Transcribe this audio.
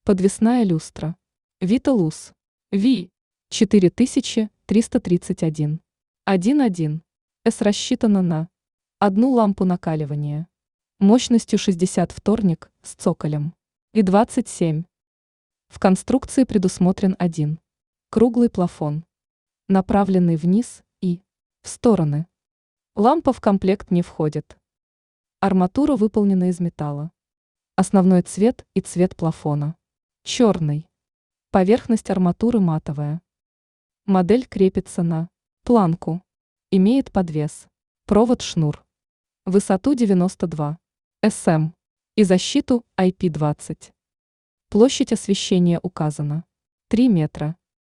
Подвесная люстра. Виталус. Ви. 4331. 1.1. С рассчитана на одну лампу накаливания. Мощностью 60 вторник с цоколем. И 27. В конструкции предусмотрен один круглый плафон, направленный вниз и в стороны. Лампа в комплект не входит. Арматура выполнена из металла. Основной цвет и цвет плафона черный. Поверхность арматуры матовая. Модель крепится на планку. Имеет подвес. Провод-шнур. Высоту 92 см и защиту IP20. Площадь освещения указана 3 метра.